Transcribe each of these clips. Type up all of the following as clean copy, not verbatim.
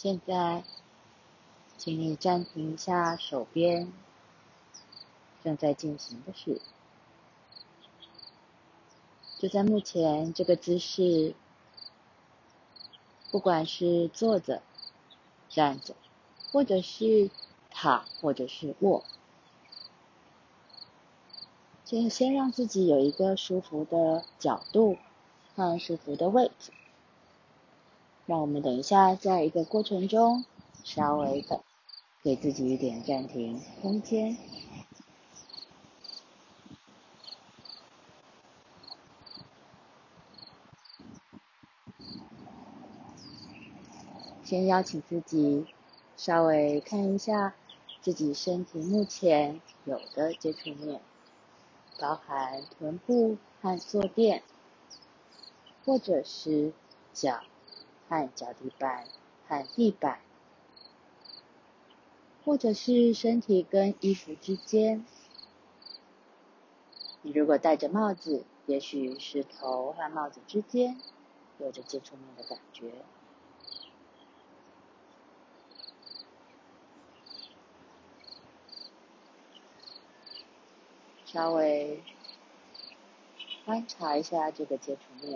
现在，请你暂停一下手边正在进行的事。就在目前这个姿势，不管是坐着、站着，或者是躺，或者是卧，先让自己有一个舒服的角度和舒服的位置。让我们等一下在一个过程中稍微的给自己一点暂停空间。先邀请自己稍微看一下自己身体目前有的接触面，包含臀部和坐垫，或者是脚和脚底板和地板，或者是身体跟衣服之间。你如果戴着帽子，也许是头和帽子之间有着接触面的感觉。稍微观察一下这个接触面，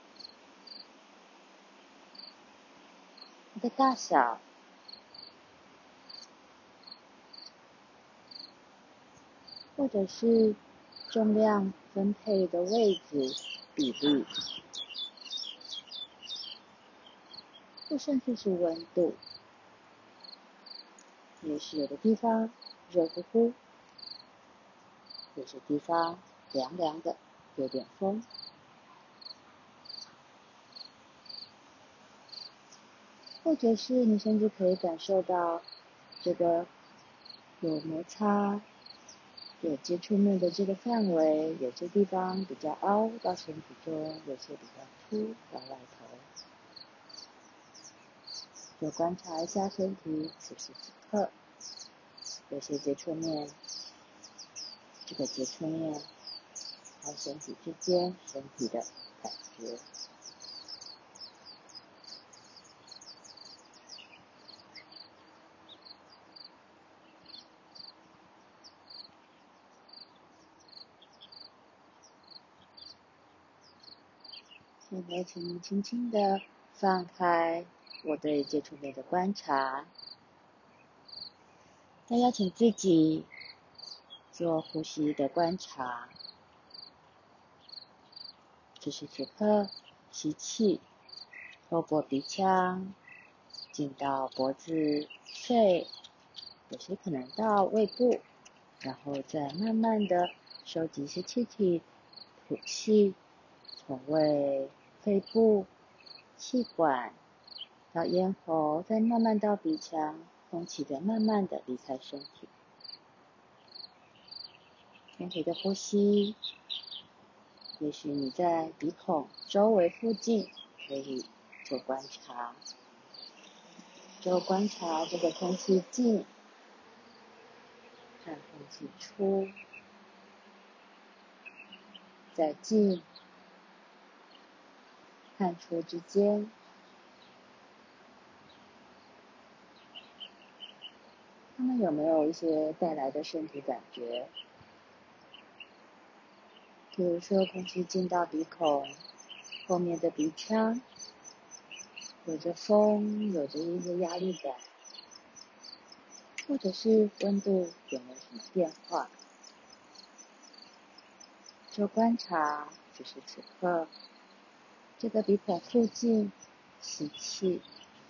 它的大小，或者是重量分配的位置比例，或甚至是温度。也许有的地方热乎乎，有些地方凉凉的，有点风。或者是你甚至可以感受到这个有摩擦、有接触面的这个范围，有些地方比较凹到身体中，有些比较凸到外头。就观察一下身体此时此刻，有些接触面，这个接触面和身体之间身体的感觉。现在请你轻轻地放开我对接触面的观察，再邀请自己做呼吸的观察。此时此刻，吸气，透过鼻腔进到脖子、肺，有些可能到胃部，然后再慢慢的收集一些气体，吐气，从胃、肺部、气管到咽喉，再慢慢到鼻腔，空气再慢慢的离开身体。身体的呼吸，也许你在鼻孔周围附近可以做观察，就观察这个空气进和空气出，在进和出之间，它们有没有一些带来的身体感觉？比如说空气进到鼻孔后面的鼻腔，有着风，有着一些压力感，或者是温度有没有什么变化？就观察此时此刻这个鼻孔附近吸气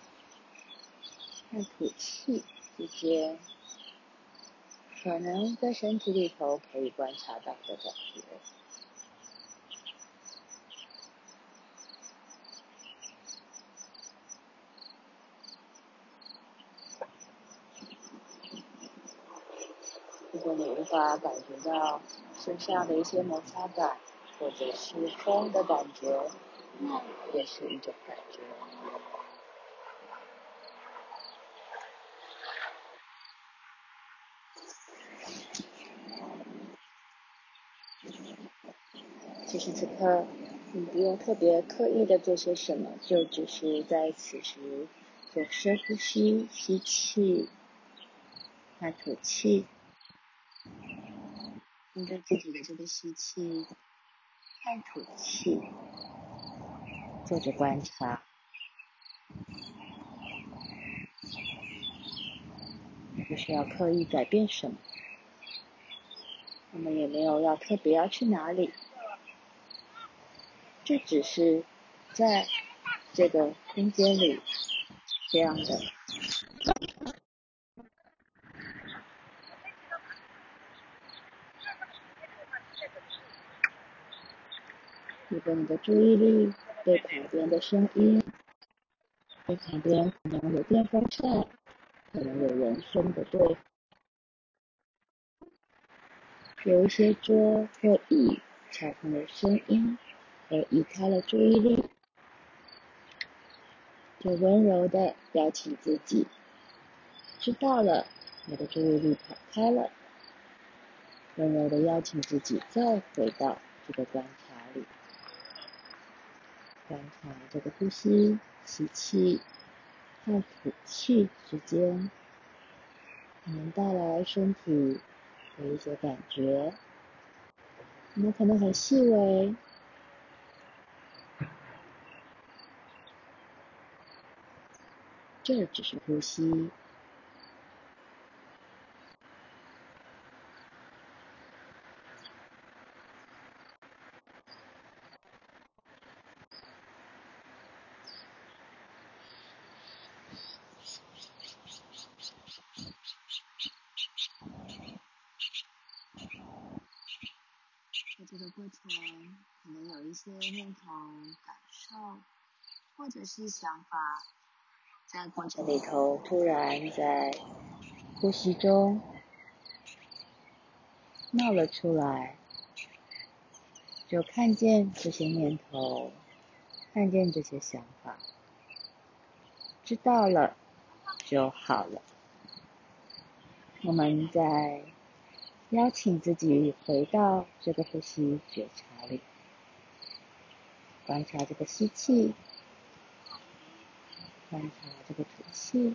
和吐气之间，可能在身体里头可以观察到的感觉。如果你无法感觉到身上的一些摩擦感，或者是风的感觉，那也是一种感觉。此时此刻，你不用特别刻意的做些什么，就只是在此时做深呼吸，吸气和吐气，跟着自己的这个吸气和吐气，做着观察。不需要刻意改变什么，我们也没有要特别要去哪里，这只是在这个空间里这样的。如果你的注意力被旁边的声音，被旁边可能有电风扇，可能有人声的对，有一些桌或椅敲碰的声音而移开了注意力，就温柔的邀请自己，知道了，你的注意力跑开了，温柔的邀请自己再回到这个观察里，观察这个呼吸，吸气和吐气之间可能带来身体的一些感觉，你们可能很细微，这只是呼吸。在这个过程，可能有一些念头、感受，或者是想法，在过程里头突然在呼吸中冒了出来，就看见这些念头，看见这些想法，知道了就好了。我们再邀请自己回到这个呼吸觉察里，观察这个吸气，观察这个吐气，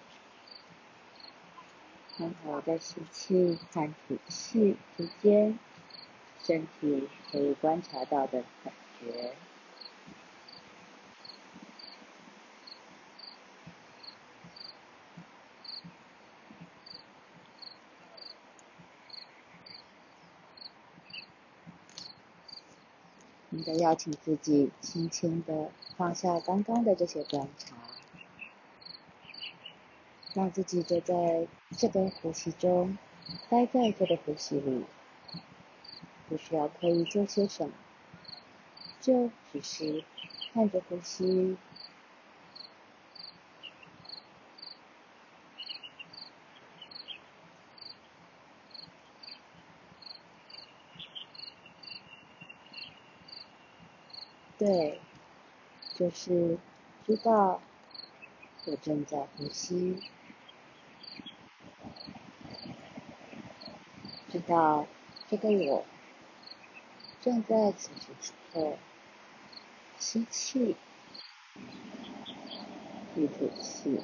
观察在吸气和吐气之间身体可以观察到的感觉。你再邀请自己轻轻地放下刚刚的这些观察，让自己就在这个呼吸中，待在这个呼吸里，不需要刻意做些什么，就只是看着呼吸，对，就是知道我正在呼吸，知道这个我正在此时此刻吸气与吐气。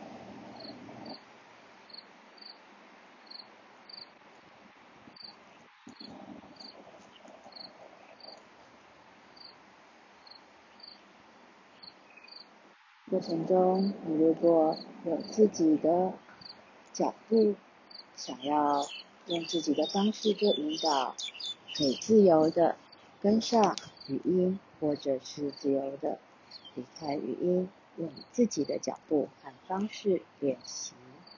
过程中，你如果有自己的脚步，想要用自己的方式做引导，可以自由的跟上语音，或者是自由的离开语音，用自己的脚步和方式练习。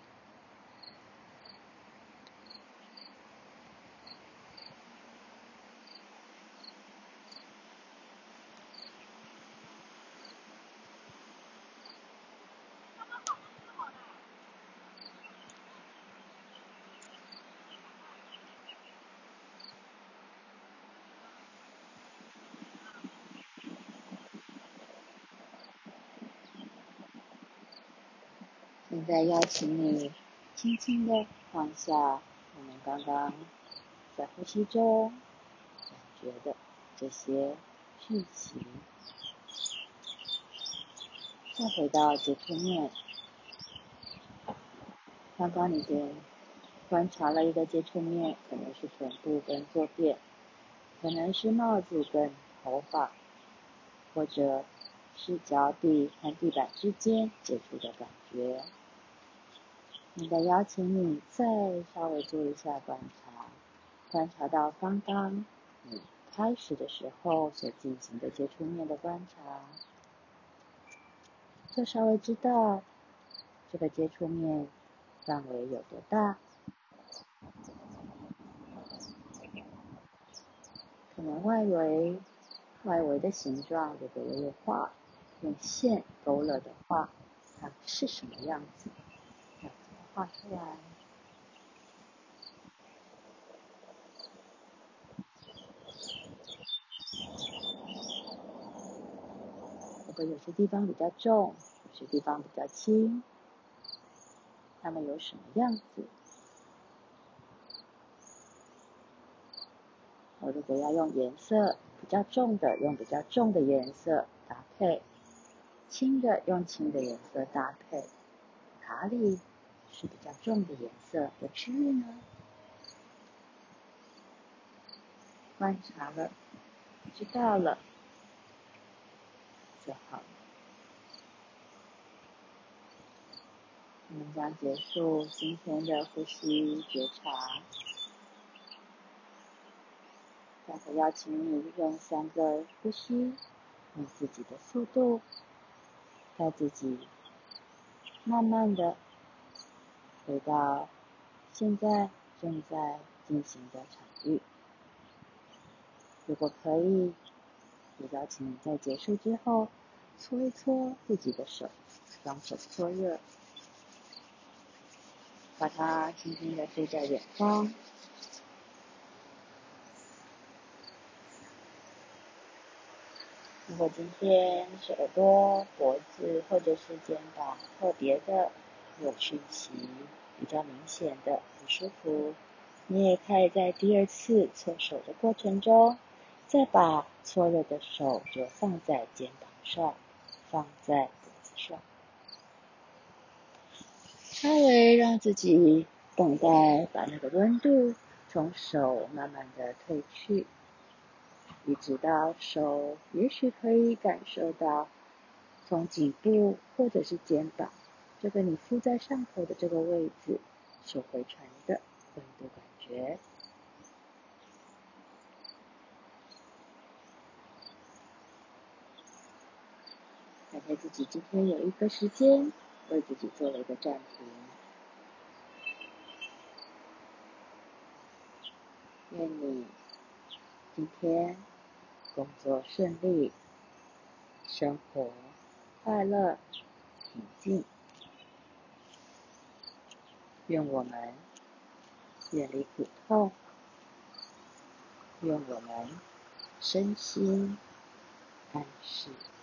现在邀请你轻轻地放下我们刚刚在呼吸中感觉的这些讯息，再回到接触面， 刚刚你观察了一个接触面，可能是臀部跟坐垫，可能是帽子跟头发，或者是脚底和地板之间接触的感觉。现在邀请你再稍微做一下观察，观察到刚刚你开始的时候所进行的接触面的观察，就稍微知道这个接触面范围有多大，可能外围的形状，如果有画用线勾勒的话，它是什么样子，要怎么画出来。如果有些地方比较重，有些地方比较轻，它们有什么样子？我如果要用颜色比较重的，用比较重的颜色搭配，轻的用轻的颜色搭配，哪里是比较重的颜色的区域呢？观察了，知道了就好了。我们将结束今天的呼吸觉察。待会邀请你用3个呼吸，用自己的速度，带自己慢慢的回到现在正在进行的场域。如果可以，也邀请你在结束之后搓一搓自己的手，双手搓热，把它轻轻的飞在远方。如果今天是耳朵、脖子或者是肩膀特别的有讯息，比较明显的不舒服，你也可以在第2次搓手的过程中，再把搓热的手就放在肩膀上，放在脖子上，稍微让自己等待把那个温度从手慢慢的褪去，一直到手也许可以感受到从颈部或者是肩膀这个你敷在上头的这个位置所回传的温度感觉。感觉自己今天有一个时间为自己做了一个暂停，愿你今天工作顺利，生活快乐平静，愿我们远离苦痛，愿我们身心安适。